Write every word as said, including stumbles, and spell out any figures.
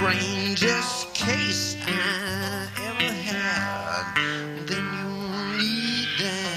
strangest case I ever had. Then you need that.